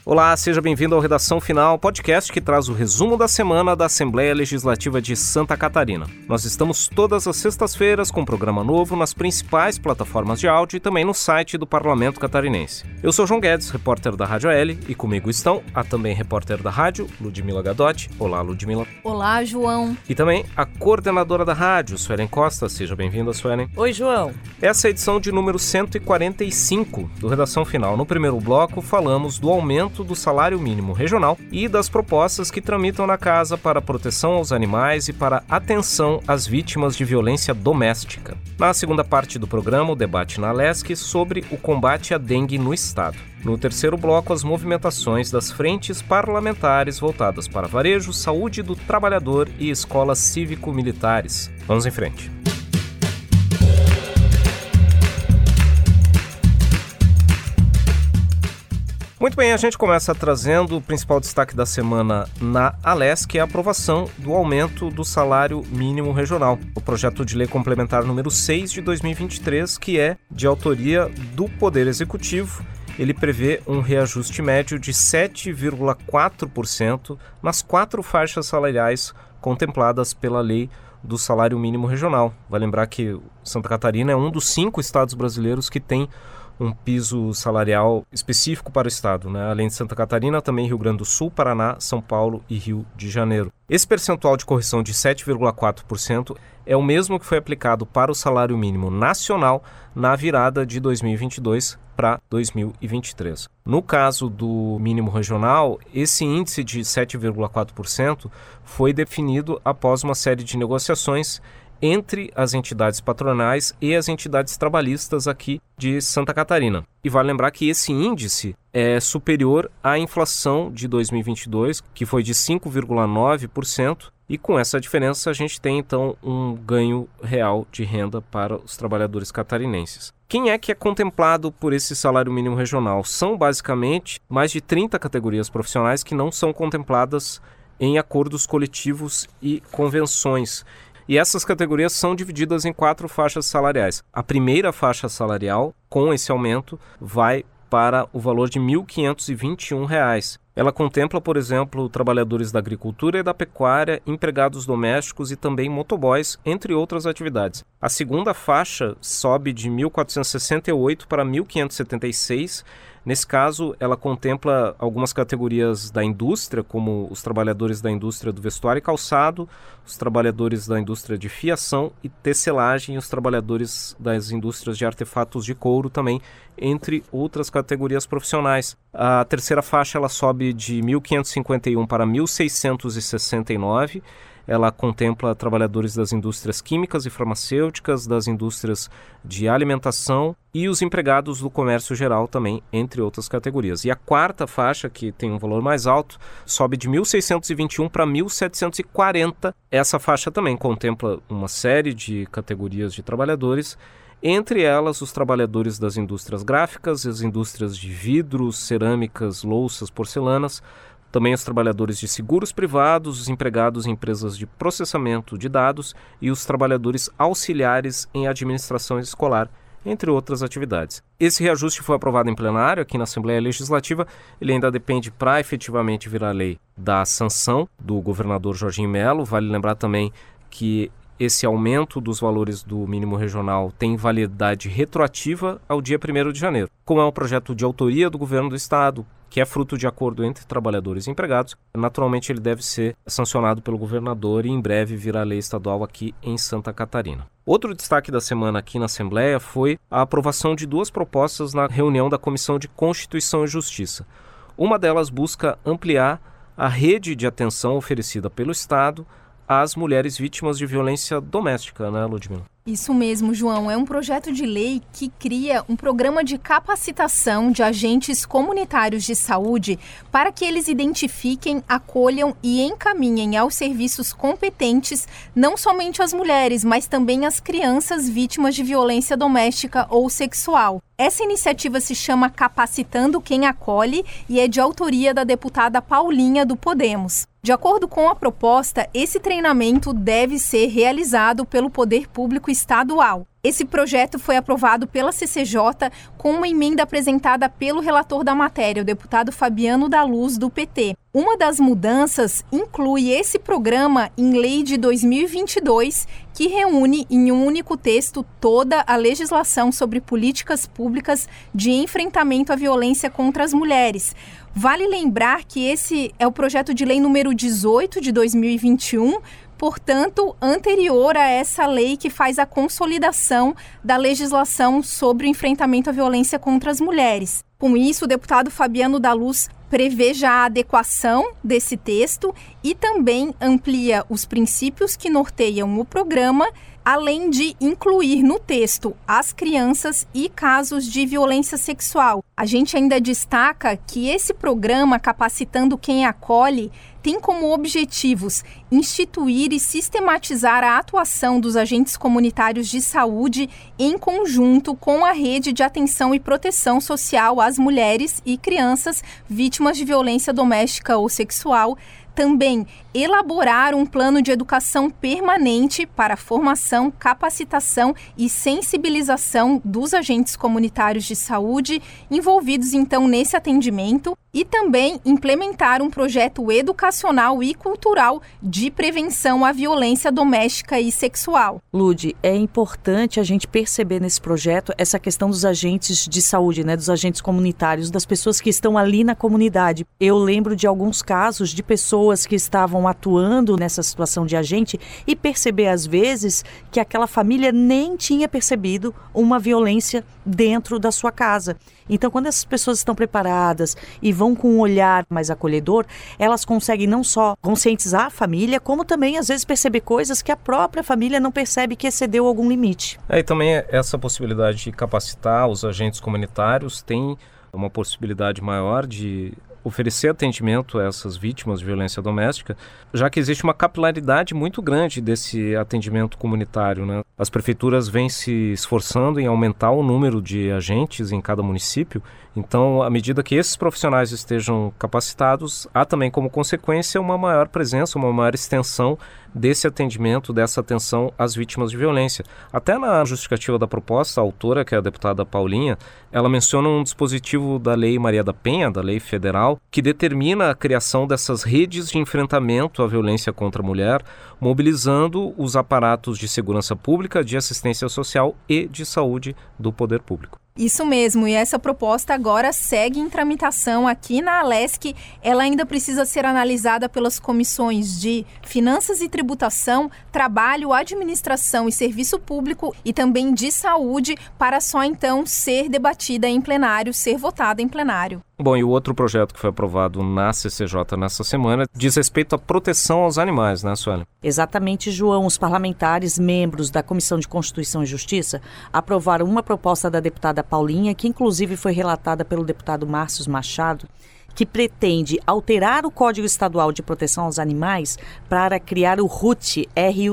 Olá, seja bem-vindo ao Redação Final, podcast que traz o resumo da semana da Assembleia Legislativa de Santa Catarina. Nós estamos todas as sextas-feiras com um programa novo nas principais plataformas de áudio e também no site do Parlamento Catarinense. Eu sou João Guedes, repórter da Rádio AL, e comigo estão a também repórter da rádio, Ludmila Gadotti. Olá, Ludmila. Olá, João. E também a coordenadora da rádio, Suelen Costa. Seja bem-vinda, Suelen. Oi, João. Essa é a edição de número 145 do Redação Final. No primeiro bloco, falamos do aumento do salário mínimo regional e das propostas que tramitam na casa para proteção aos animais e para atenção às vítimas de violência doméstica. Na segunda parte do programa, o debate na Alesc sobre o combate à dengue no estado. No terceiro bloco, as movimentações das frentes parlamentares voltadas para varejo, saúde do trabalhador e escolas cívico-militares. Vamos em frente. Muito bem, a gente começa trazendo o principal destaque da semana na Alesc, que é a aprovação do aumento do salário mínimo regional. O projeto de lei complementar número 6 de 2023, que é de autoria do Poder Executivo, ele prevê um reajuste médio de 7,4% nas 4 faixas salariais contempladas pela lei do salário mínimo regional. Vai lembrar que Santa Catarina é um dos 5 estados brasileiros que tem um piso salarial específico para o estado, né? Além de Santa Catarina, também Rio Grande do Sul, Paraná, São Paulo e Rio de Janeiro. Esse percentual de correção de 7,4% é o mesmo que foi aplicado para o salário mínimo nacional na virada de 2022 para 2023. No caso do mínimo regional, esse índice de 7,4% foi definido após uma série de negociações entre as entidades patronais e as entidades trabalhistas aqui de Santa Catarina. E vale lembrar que esse índice é superior à inflação de 2022, que foi de 5,9%, e com essa diferença a gente tem então um ganho real de renda para os trabalhadores catarinenses. Quem é que é contemplado por esse salário mínimo regional? São basicamente mais de 30 categorias profissionais que não são contempladas em acordos coletivos e convenções. E essas categorias são divididas em 4 faixas salariais. A primeira faixa salarial, com esse aumento, vai para o valor de R$ 1.521. Ela contempla, por exemplo, trabalhadores da agricultura e da pecuária, empregados domésticos e também motoboys, entre outras atividades. A segunda faixa sobe de 1.468 para 1.576. Nesse caso, ela contempla algumas categorias da indústria, como os trabalhadores da indústria do vestuário e calçado, os trabalhadores da indústria de fiação e tecelagem e os trabalhadores das indústrias de artefatos de couro também, entre outras categorias profissionais. A terceira faixa ela sobe de 1.551 para 1.669. Ela contempla trabalhadores das indústrias químicas e farmacêuticas, das indústrias de alimentação e os empregados do comércio geral também, entre outras categorias. E a quarta faixa, que tem um valor mais alto, sobe de 1.621 para 1.740. Essa faixa também contempla uma série de categorias de trabalhadores, entre elas os trabalhadores das indústrias gráficas, as indústrias de vidros, cerâmicas, louças, porcelanas, também os trabalhadores de seguros privados, os empregados em empresas de processamento de dados e os trabalhadores auxiliares em administração escolar, entre outras atividades. Esse reajuste foi aprovado em plenário aqui na Assembleia Legislativa. Ele ainda depende para efetivamente virar lei da sanção do governador Jorginho Melo. Vale lembrar também que esse aumento dos valores do mínimo regional tem validade retroativa ao dia 1º de janeiro. Como é um projeto de autoria do governo do estado, que é fruto de acordo entre trabalhadores e empregados, naturalmente ele deve ser sancionado pelo governador e em breve virá lei estadual aqui em Santa Catarina. Outro destaque da semana aqui na Assembleia foi a aprovação de 2 propostas na reunião da Comissão de Constituição e Justiça. Uma delas busca ampliar a rede de atenção oferecida pelo Estado às mulheres vítimas de violência doméstica, né, Ludmila? Isso mesmo, João. É um projeto de lei que cria um programa de capacitação de agentes comunitários de saúde para que eles identifiquem, acolham e encaminhem aos serviços competentes não somente as mulheres, mas também as crianças vítimas de violência doméstica ou sexual. Essa iniciativa se chama Capacitando Quem Acolhe e é de autoria da deputada Paulinha, do Podemos. De acordo com a proposta, esse treinamento deve ser realizado pelo poder público estadual. Esse projeto foi aprovado pela CCJ com uma emenda apresentada pelo relator da matéria, o deputado Fabiano da Luz, do PT. Uma das mudanças inclui esse programa em lei de 2022, que reúne em um único texto toda a legislação sobre políticas públicas de enfrentamento à violência contra as mulheres. Vale lembrar que esse é o projeto de lei número 18 de 2021, portanto, anterior a essa lei que faz a consolidação da legislação sobre o enfrentamento à violência contra as mulheres. Com isso, o deputado Fabiano da Luz prevê já a adequação desse texto e também amplia os princípios que norteiam o programa, além de incluir no texto as crianças e casos de violência sexual. A gente ainda destaca que esse programa Capacitando Quem Acolhe tem como objetivos instituir e sistematizar a atuação dos agentes comunitários de saúde em conjunto com a rede de atenção e proteção social às mulheres e crianças vítimas de violência doméstica ou sexual. Também elaborar um plano de educação permanente para formação, capacitação e sensibilização dos agentes comunitários de saúde envolvidos, então, nesse atendimento, e também implementar um projeto educacional e cultural de prevenção à violência doméstica e sexual. Lude, é importante a gente perceber nesse projeto essa questão dos agentes de saúde, né, dos agentes comunitários, das pessoas que estão ali na comunidade. Eu lembro de alguns casos de pessoas que estavam atuando nessa situação de agente e perceber, às vezes, que aquela família nem tinha percebido uma violência dentro da sua casa. Então, quando essas pessoas estão preparadas e vão com um olhar mais acolhedor, elas conseguem não só conscientizar a família, como também, às vezes, perceber coisas que a própria família não percebe que excedeu algum limite. E também essa possibilidade de capacitar os agentes comunitários tem uma possibilidade maior de oferecer atendimento a essas vítimas de violência doméstica, já que existe uma capilaridade muito grande desse atendimento comunitário, né? As prefeituras vêm se esforçando em aumentar o número de agentes em cada município, então, à medida que esses profissionais estejam capacitados, há também como consequência uma maior presença, uma maior extensão desse atendimento, dessa atenção às vítimas de violência. Até na justificativa da proposta, a autora, que é a deputada Paulinha, ela menciona um dispositivo da Lei Maria da Penha, da lei federal, que determina a criação dessas redes de enfrentamento à violência contra a mulher, mobilizando os aparatos de segurança pública, de assistência social e de saúde do poder público. Isso mesmo, e essa proposta agora segue em tramitação aqui na Alesc. Ela ainda precisa ser analisada pelas comissões de Finanças e Tributação, Trabalho, Administração e Serviço Público e também de Saúde, para só então ser debatida em plenário, ser votada em plenário. Bom, e o outro projeto que foi aprovado na CCJ nessa semana diz respeito à proteção aos animais, né, Sueli? Exatamente, João. Os parlamentares, membros da Comissão de Constituição e Justiça, aprovaram uma proposta da deputada Paulinha, que inclusive foi relatada pelo deputado Márcio Machado, que pretende alterar o Código Estadual de Proteção aos Animais para criar o RUT,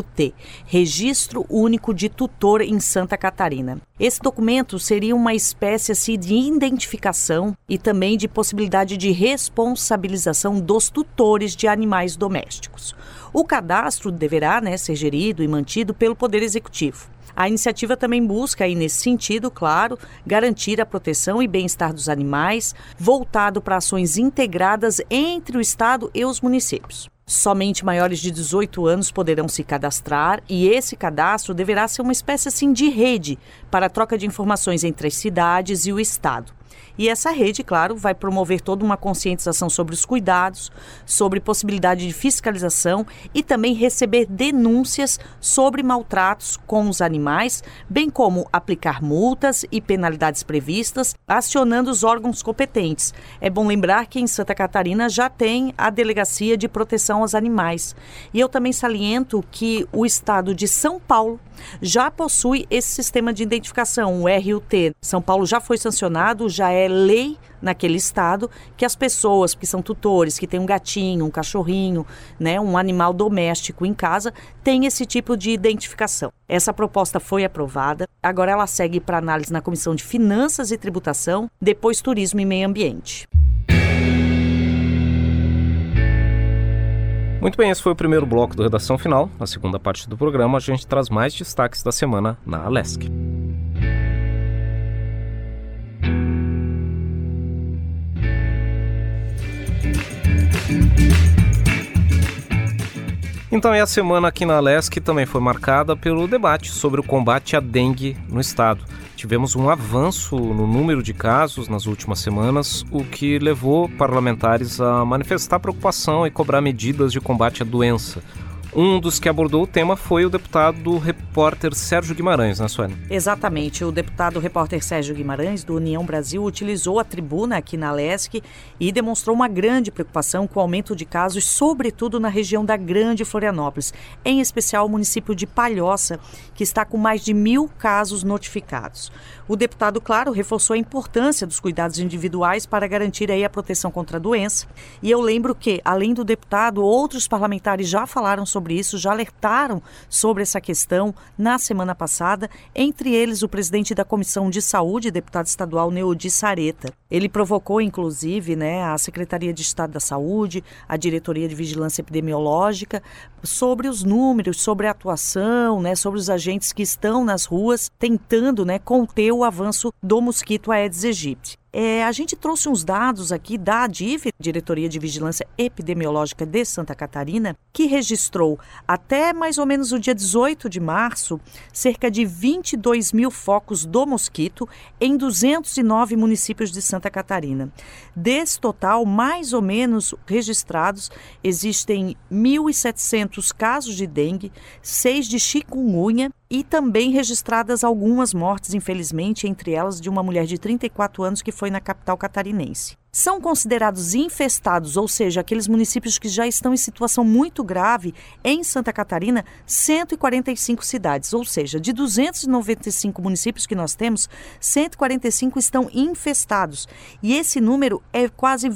Registro Único de Tutor em Santa Catarina. Esse documento seria uma espécie assim, de identificação e também de possibilidade de responsabilização dos tutores de animais domésticos. O cadastro deverá, ser gerido e mantido pelo Poder Executivo. A iniciativa também busca, aí, nesse sentido, claro, garantir a proteção e bem-estar dos animais, voltado para ações integradas entre o Estado e os municípios. Somente maiores de 18 anos poderão se cadastrar e esse cadastro deverá ser uma espécie assim, de rede para a troca de informações entre as cidades e o Estado. E essa rede, claro, vai promover toda uma conscientização sobre os cuidados, sobre possibilidade de fiscalização e também receber denúncias sobre maltratos com os animais, bem como aplicar multas e penalidades previstas, acionando os órgãos competentes. É bom lembrar que em Santa Catarina já tem a Delegacia de Proteção aos Animais. E eu também saliento que o estado de São Paulo já possui esse sistema de identificação, o RUT. São Paulo já foi sancionado, já é lei naquele estado que as pessoas que são tutores, que têm um gatinho, um cachorrinho, um animal doméstico em casa, têm esse tipo de identificação. Essa proposta foi aprovada, agora ela segue para análise na Comissão de Finanças e Tributação, depois Turismo e Meio Ambiente. Muito bem, esse foi o primeiro bloco do Redação Final. Na segunda parte do programa, a gente traz mais destaques da semana na Alesc. Então, a semana aqui na Alesc também foi marcada pelo debate sobre o combate à dengue no estado. Tivemos um avanço no número de casos nas últimas semanas, o que levou parlamentares a manifestar preocupação e cobrar medidas de combate à doença. Um dos que abordou o tema foi o deputado repórter Sérgio Guimarães, né, Sueli? Exatamente. O deputado repórter Sérgio Guimarães, do União Brasil, utilizou a tribuna aqui na Alesc e demonstrou uma grande preocupação com o aumento de casos, sobretudo na região da Grande Florianópolis, em especial o município de Palhoça, que está com mais de 1.000 casos notificados. O deputado, claro, reforçou a importância dos cuidados individuais para garantir aí a proteção contra a doença. E eu lembro que, além do deputado, outros parlamentares já falaram sobre isso, já alertaram sobre essa questão na semana passada, entre eles o presidente da Comissão de Saúde, deputado estadual Neudi Sareta. Ele provocou, inclusive, a Secretaria de Estado da Saúde, a Diretoria de Vigilância Epidemiológica, sobre os números, sobre a atuação, sobre os agentes que estão nas ruas tentando conter o avanço do mosquito Aedes aegypti. A gente trouxe uns dados aqui da ADIV, Diretoria de Vigilância Epidemiológica de Santa Catarina, que registrou até mais ou menos o dia 18 de março, cerca de 22 mil focos do mosquito em 209 municípios de Santa Catarina. Desse total, mais ou menos registrados, existem 1.700 casos de dengue, 6 de chikungunya, e também registradas algumas mortes, infelizmente, entre elas de uma mulher de 34 anos que foi na capital catarinense. São considerados infestados, ou seja, aqueles municípios que já estão em situação muito grave, em Santa Catarina, 145 cidades, ou seja, de 295 municípios que nós temos, 145 estão infestados. E esse número é quase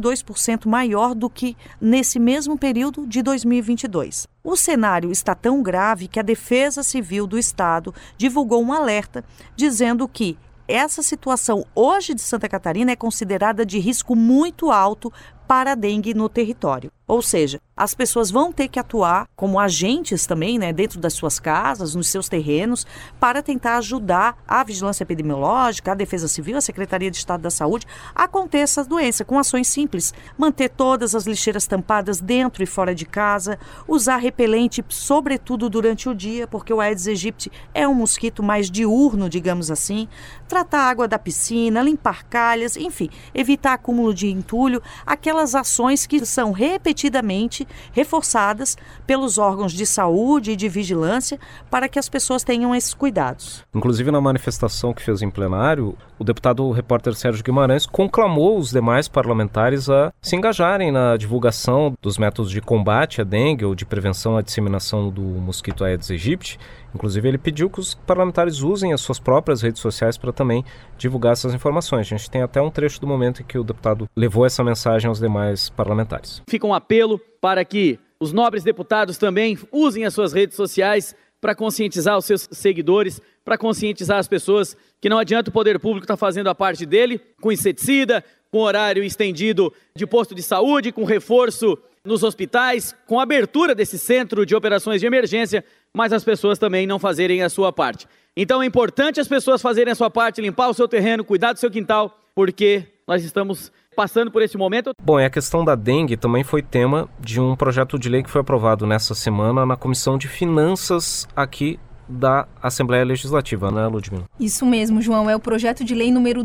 22% maior do que nesse mesmo período de 2022. O cenário está tão grave que a Defesa Civil do Estado divulgou um alerta dizendo que essa situação hoje de Santa Catarina é considerada de risco muito alto para a dengue no território. Ou seja, as pessoas vão ter que atuar como agentes também, dentro das suas casas, nos seus terrenos, para tentar ajudar a Vigilância Epidemiológica, a Defesa Civil, a Secretaria de Estado da Saúde a conter essa doença com ações simples. Manter todas as lixeiras tampadas dentro e fora de casa, usar repelente, sobretudo durante o dia, porque o Aedes aegypti é um mosquito mais diurno, digamos assim, tratar a água da piscina, limpar calhas, enfim, evitar acúmulo de entulho, aquelas ações que são repetidamente reforçadas pelos órgãos de saúde e de vigilância para que as pessoas tenham esses cuidados. Inclusive, na manifestação que fez em plenário, o deputado repórter Sérgio Guimarães conclamou os demais parlamentares a se engajarem na divulgação dos métodos de combate à dengue ou de prevenção à disseminação do mosquito Aedes aegypti. Inclusive, ele pediu que os parlamentares usem as suas próprias redes sociais para também divulgar essas informações. A gente tem até um trecho do momento em que o deputado levou essa mensagem aos demais parlamentares. Fica um apelo para que os nobres deputados também usem as suas redes sociais para conscientizar os seus seguidores, para conscientizar as pessoas que não adianta o poder público estar fazendo a parte dele com inseticida, com horário estendido de posto de saúde, com reforço nos hospitais, com abertura desse centro de operações de emergência, mas as pessoas também não fazerem a sua parte. Então é importante as pessoas fazerem a sua parte, limpar o seu terreno, cuidar do seu quintal, porque nós estamos passando por esse momento. Bom, e a questão da dengue também foi tema de um projeto de lei que foi aprovado nessa semana na Comissão de Finanças aqui da Assembleia Legislativa, né, Ludmila? Isso mesmo, João. É o projeto de lei número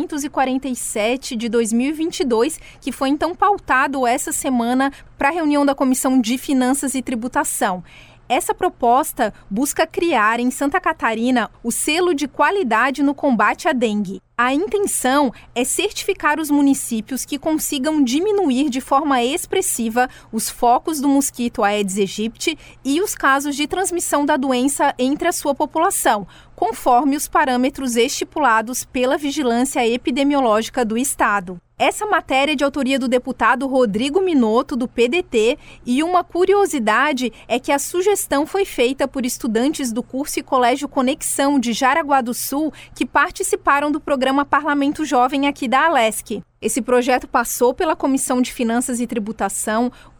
247 de 2022, que foi então pautado essa semana para a reunião da Comissão de Finanças e Tributação. Essa proposta busca criar em Santa Catarina o selo de qualidade no combate à dengue. A intenção é certificar os municípios que consigam diminuir de forma expressiva os focos do mosquito Aedes aegypti e os casos de transmissão da doença entre a sua população, conforme os parâmetros estipulados pela Vigilância Epidemiológica do Estado. Essa matéria é de autoria do deputado Rodrigo Minotto, do PDT, e uma curiosidade é que a sugestão foi feita por estudantes do curso e Colégio Conexão de Jaraguá do Sul, que participaram do programa Parlamento Jovem aqui da Alesc. Esse projeto passou pela Comissão de Finanças e Tributação,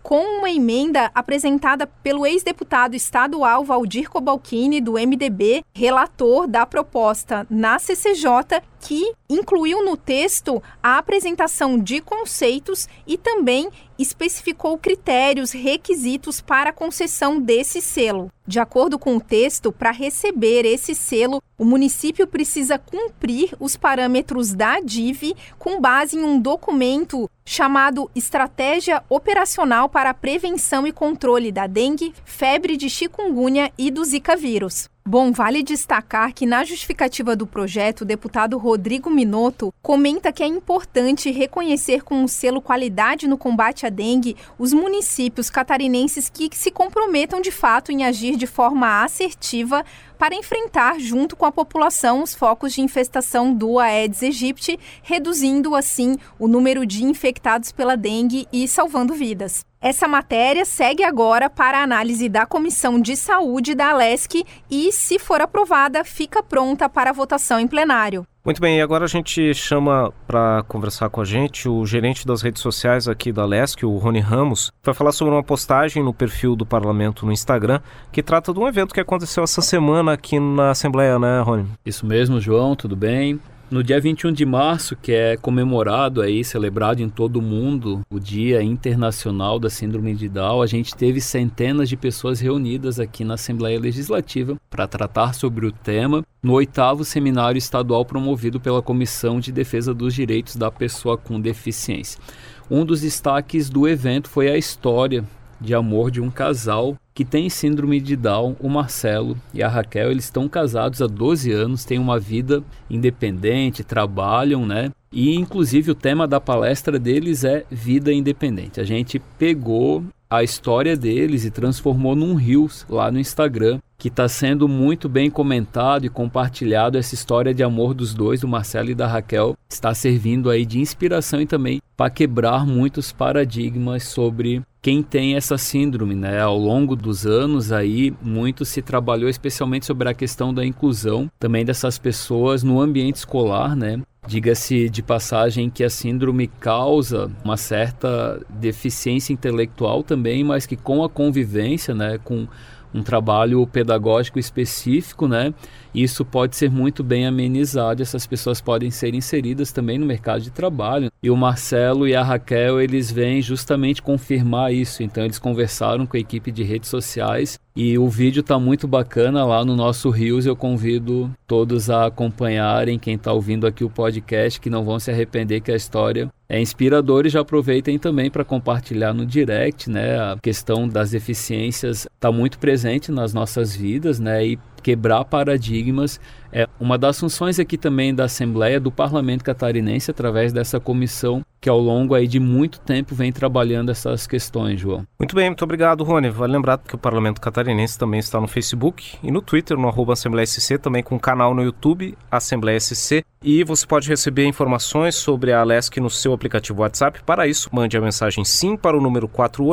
com uma emenda apresentada pelo ex-deputado estadual Valdir Cobalcini, do MDB, relator da proposta na CCJ, que incluiu no texto a apresentação de conceitos e também especificou critérios, requisitos para a concessão desse selo. De acordo com o texto, para receber esse selo, o município precisa cumprir os parâmetros da DIV com base em um documento chamado Estratégia Operacional para a Prevenção e Controle da Dengue, Febre de Chikungunya e do Zika vírus. Bom, vale destacar que na justificativa do projeto, o deputado Rodrigo Minotto comenta que é importante reconhecer com o selo qualidade no combate à dengue os municípios catarinenses que se comprometam de fato em agir de forma assertiva para enfrentar, junto com a população, os focos de infestação do Aedes aegypti, reduzindo assim o número de infectados pela dengue e salvando vidas. Essa matéria segue agora para a análise da Comissão de Saúde da Alesc e, se for aprovada, fica pronta para a votação em plenário. Muito bem, e agora a gente chama para conversar com a gente o gerente das redes sociais aqui da Alesc, o Rony Ramos, para falar sobre uma postagem no perfil do Parlamento no Instagram, que trata de um evento que aconteceu essa semana aqui na Assembleia, né, Rony? Isso mesmo, João, tudo bem? No dia 21 de março, que é comemorado aí, celebrado em todo o mundo, o Dia Internacional da Síndrome de Down, a gente teve centenas de pessoas reunidas aqui na Assembleia Legislativa para tratar sobre o tema no 8º Seminário Estadual promovido pela Comissão de Defesa dos Direitos da Pessoa com Deficiência. Um dos destaques do evento foi a história de amor de um casal que tem síndrome de Down, o Marcelo e a Raquel. Eles estão casados há 12 anos, têm uma vida independente, trabalham, né? E inclusive o tema da palestra deles é Vida Independente. A gente pegou a história deles e transformou num Reels lá no Instagram, que está sendo muito bem comentado e compartilhado. Essa história de amor dos dois, do Marcelo e da Raquel, está servindo aí de inspiração e também para quebrar muitos paradigmas sobre quem tem essa síndrome, né? Ao longo dos anos aí, muito se trabalhou especialmente sobre a questão da inclusão também dessas pessoas no ambiente escolar, né? Diga-se de passagem que a síndrome causa uma certa deficiência intelectual também, mas que com a convivência, né, com um trabalho pedagógico específico, né, isso pode ser muito bem amenizado. Essas pessoas podem ser inseridas também no mercado de trabalho. E o Marcelo e a Raquel, eles vêm justamente confirmar isso. Então eles conversaram com a equipe de redes sociais e o vídeo está muito bacana lá no nosso Reels. Eu convido todos a acompanharem, quem está ouvindo aqui o podcast, que não vão se arrepender, que a história é inspiradora. E já aproveitem também para compartilhar no direct, né? A questão das deficiências está muito presente nas nossas vidas, né? E quebrar paradigmas é uma das funções aqui também da Assembleia do Parlamento Catarinense, através dessa comissão que ao longo aí de muito tempo vem trabalhando essas questões, João. Muito bem, muito obrigado, Rony. Vale lembrar que o Parlamento Catarinense também está no Facebook e no Twitter, no @AssembleiaSC, também com um canal no YouTube, Assembleia SC. E você pode receber informações sobre a Alesc no seu aplicativo WhatsApp. Para isso, mande a mensagem SIM para o número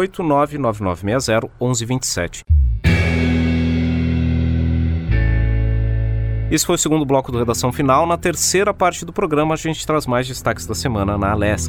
489-9960-1127. Esse foi o segundo bloco do Redação Final. Na terceira parte do programa, a gente traz mais destaques da semana na Alesc.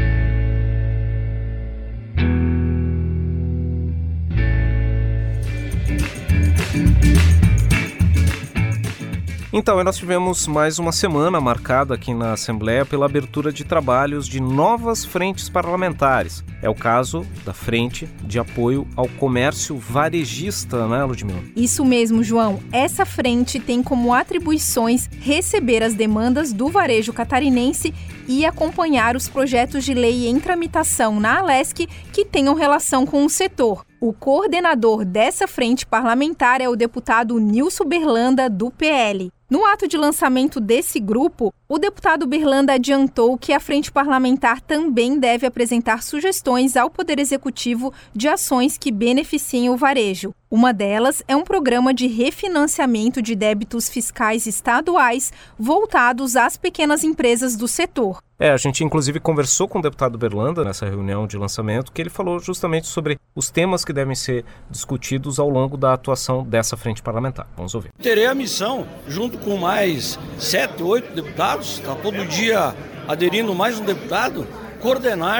Então, nós tivemos mais uma semana marcada aqui na Assembleia pela abertura de trabalhos de novas frentes parlamentares. É o caso da Frente de Apoio ao Comércio Varejista, né, Ludmila? Isso mesmo, João. Essa frente tem como atribuições receber as demandas do varejo catarinense e acompanhar os projetos de lei em tramitação na Alesc que tenham relação com o setor. O coordenador dessa frente parlamentar é o deputado Nilson Berlanda, do PL. No ato de lançamento desse grupo, o deputado Berlanda adiantou que a frente parlamentar também deve apresentar sugestões ao Poder Executivo de ações que beneficiem o varejo. Uma delas é um programa de refinanciamento de débitos fiscais estaduais voltados às pequenas empresas do setor. A gente inclusive conversou com o deputado Berlanda nessa reunião de lançamento, que ele falou justamente sobre os temas que devem ser discutidos ao longo da atuação dessa frente parlamentar. Vamos ouvir. Terei a missão, junto com mais 7, 8 deputados, está todo dia aderindo mais um deputado, coordenar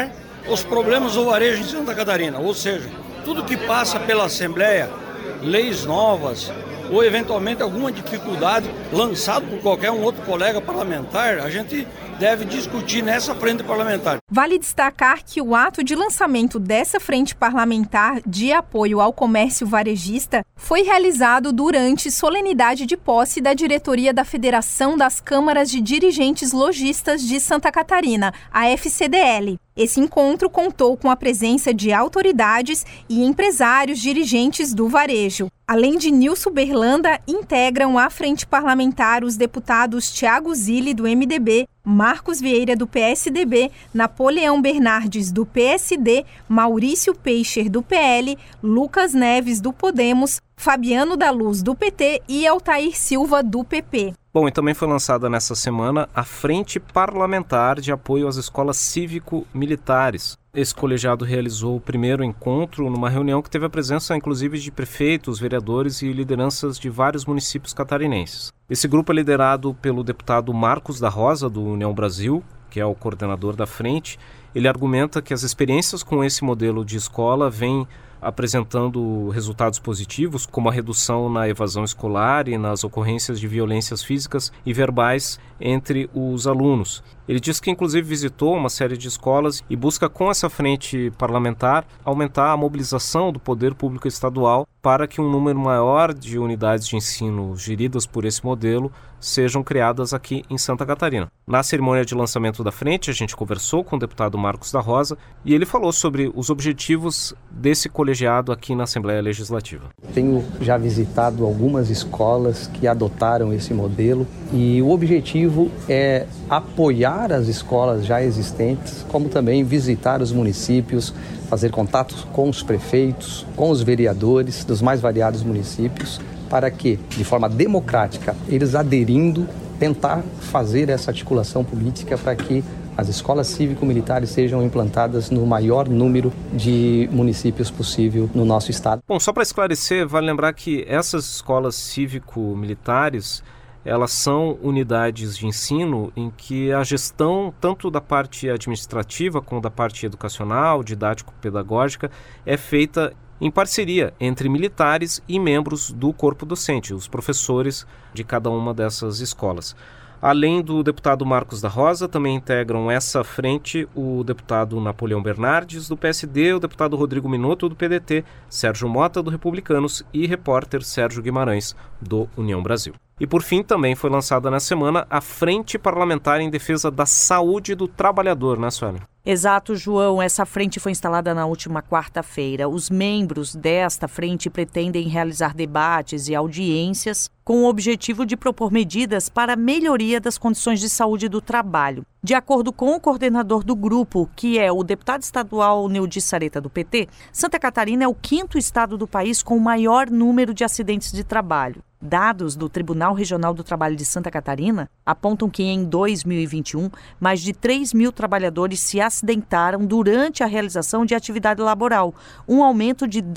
os problemas do varejo em Santa Catarina, ou seja, tudo que passa pela Assembleia, leis novas ou eventualmente alguma dificuldade lançado por qualquer um outro colega parlamentar, a gente deve discutir nessa frente parlamentar. Vale destacar que o ato de lançamento dessa frente parlamentar de apoio ao comércio varejista foi realizado durante solenidade de posse da diretoria da Federação das Câmaras de Dirigentes Lojistas de Santa Catarina, a FCDL. Esse encontro contou com a presença de autoridades e empresários dirigentes do varejo. Além de Nilson Berlanda, integram a frente parlamentar os deputados Thiago Zilli, do MDB, Marcos Vieira, do PSDB, Napoleão Bernardes, do PSD, Maurício Peixer, do PL, Lucas Neves, do Podemos, Fabiano da Luz, do PT e Altair Silva, do PP. Bom, e também foi lançada nessa semana a Frente Parlamentar de Apoio às Escolas Cívico-Militares. Esse colegiado realizou o primeiro encontro numa reunião que teve a presença, inclusive, de prefeitos, vereadores e lideranças de vários municípios catarinenses. Esse grupo é liderado pelo deputado Marcos da Rosa, do União Brasil, que é o coordenador da frente. Ele argumenta que as experiências com esse modelo de escola vêm apresentando resultados positivos, como a redução na evasão escolar e nas ocorrências de violências físicas e verbais entre os alunos. Ele diz que, inclusive, visitou uma série de escolas e busca, com essa frente parlamentar, aumentar a mobilização do poder público estadual para que um número maior de unidades de ensino geridas por esse modelo sejam criadas aqui em Santa Catarina. Na cerimônia de lançamento da frente, a gente conversou com o deputado Marcos da Rosa e ele falou sobre os objetivos desse colegiado aqui na Assembleia Legislativa. Tenho já visitado algumas escolas que adotaram esse modelo e o objetivo é apoiar as escolas já existentes, como também visitar os municípios, fazer contatos com os prefeitos, com os vereadores dos mais variados municípios, para que, de forma democrática, eles aderindo, tentar fazer essa articulação política para que as escolas cívico-militares sejam implantadas no maior número de municípios possível no nosso estado. Bom, só para esclarecer, vale lembrar que essas escolas cívico-militares, elas são unidades de ensino em que a gestão, tanto da parte administrativa como da parte educacional, didático-pedagógica, é feita em parceria entre militares e membros do corpo docente, os professores de cada uma dessas escolas. Além do deputado Marcos da Rosa, também integram essa frente o deputado Napoleão Bernardes, do PSD, o deputado Rodrigo Minotto, do PDT, Sérgio Mota, do Republicanos e repórter Sérgio Guimarães, do União Brasil. E por fim, também foi lançada na semana a Frente Parlamentar em Defesa da Saúde do Trabalhador, né, Sueli? Exato, João. Essa frente foi instalada na última quarta-feira. Os membros desta frente pretendem realizar debates e audiências com o objetivo de propor medidas para a melhoria das condições de saúde do trabalho. De acordo com o coordenador do grupo, que é o deputado estadual Neudi Sareta, do PT, Santa Catarina é o 5º estado do país com o maior número de acidentes de trabalho. Dados do Tribunal Regional do Trabalho de Santa Catarina apontam que em 2021, mais de 3 mil trabalhadores se acidentaram durante a realização de atividade laboral, um aumento de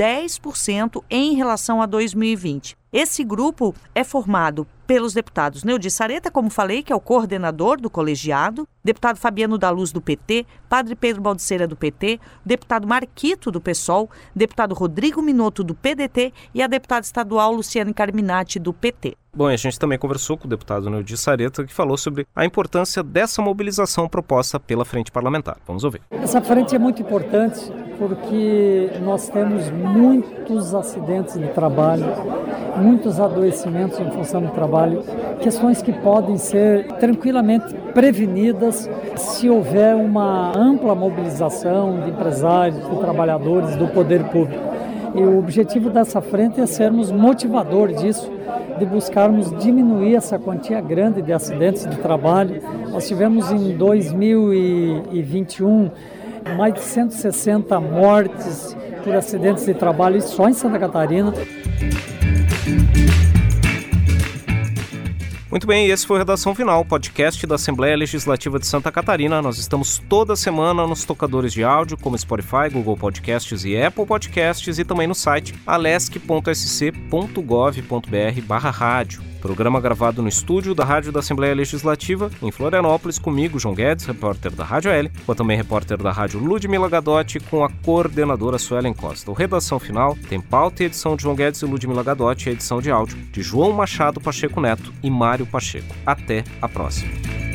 10% em relação a 2020. Esse grupo é formado pelos deputados Neudi Sareta, como falei, que é o coordenador do colegiado, deputado Fabiano da Luz, do PT, padre Pedro Baldiceira, do PT, deputado Marquito, do PSOL, deputado Rodrigo Minotto, do PDT e a deputada estadual Luciane Carminati, do PT. Bom, a gente também conversou com o deputado Neudi Sareta, que falou sobre a importância dessa mobilização proposta pela Frente Parlamentar. Vamos ouvir. Essa frente é muito importante porque nós temos muitos acidentes de trabalho, muitos adoecimentos em função do trabalho, questões que podem ser tranquilamente prevenidas se houver uma ampla mobilização de empresários, de trabalhadores, do poder público. E o objetivo dessa frente é sermos motivador disso, de buscarmos diminuir essa quantia grande de acidentes de trabalho. Nós tivemos em 2021 mais de 160 mortes por acidentes de trabalho só em Santa Catarina. Muito bem, esse foi o Redação Final, podcast da Assembleia Legislativa de Santa Catarina. Nós estamos toda semana nos tocadores de áudio, como Spotify, Google Podcasts e Apple Podcasts, e também no site alesc.sc.gov.br/rádio. Programa gravado no estúdio da Rádio da Assembleia Legislativa, em Florianópolis, comigo, João Guedes, repórter da Rádio L, ou também repórter da Rádio Ludmila Gadotti, com a coordenadora Suelen Costa. O Redação Final tem pauta e edição de João Guedes e Ludmila Gadotti, e edição de áudio de João Machado Pacheco Neto e Mário Pacheco. Até a próxima.